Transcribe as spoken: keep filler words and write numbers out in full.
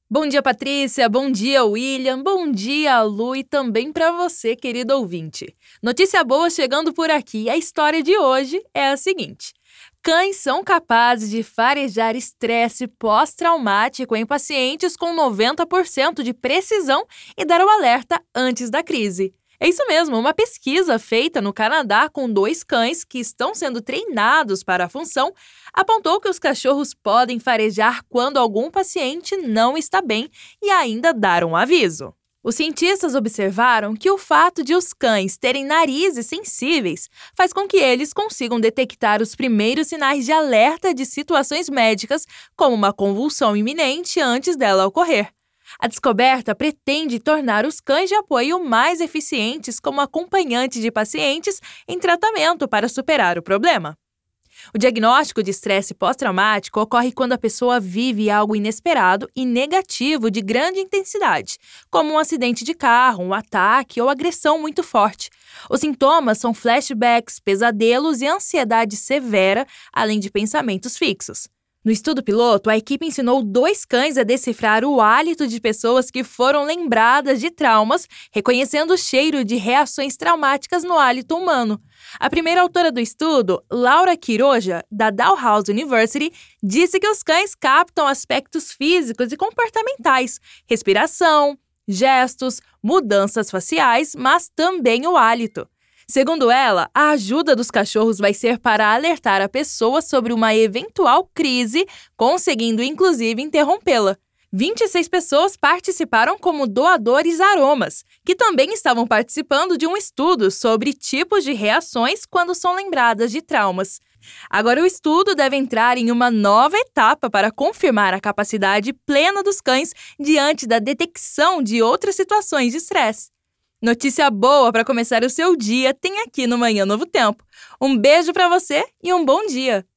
Bom dia, Patrícia. Bom dia, William. Bom dia, Lu, e também para você, querido ouvinte. Notícia boa chegando por aqui. A história de hoje é a seguinte: cães são capazes de farejar estresse pós-traumático em pacientes com noventa por cento de precisão e dar o alerta antes da crise. É isso mesmo, uma pesquisa feita no Canadá com dois cães que estão sendo treinados para a função apontou que os cachorros podem farejar quando algum paciente não está bem e ainda dar um aviso. Os cientistas observaram que o fato de os cães terem narizes sensíveis faz com que eles consigam detectar os primeiros sinais de alerta de situações médicas, como uma convulsão iminente antes dela ocorrer. A descoberta pretende tornar os cães de apoio mais eficientes como acompanhantes de pacientes em tratamento para superar o problema. O diagnóstico de estresse pós-traumático ocorre quando a pessoa vive algo inesperado e negativo de grande intensidade, como um acidente de carro, um ataque ou agressão muito forte. Os sintomas são flashbacks, pesadelos e ansiedade severa, além de pensamentos fixos. No estudo piloto, a equipe ensinou dois cães a decifrar o hálito de pessoas que foram lembradas de traumas, reconhecendo o cheiro de reações traumáticas no hálito humano. A primeira autora do estudo, Laura Quiroja, da Dalhousie University, disse que os cães captam aspectos físicos e comportamentais, respiração, gestos, mudanças faciais, mas também o hálito. Segundo ela, a ajuda dos cachorros vai ser para alertar a pessoa sobre uma eventual crise, conseguindo inclusive interrompê-la. vinte e seis pessoas participaram como doadores aromas, que também estavam participando de um estudo sobre tipos de reações quando são lembradas de traumas. Agora o estudo deve entrar em uma nova etapa para confirmar a capacidade plena dos cães diante da detecção de outras situações de estresse. Notícia boa para começar o seu dia tem aqui no Manhã Novo Tempo. Um beijo para você e um bom dia!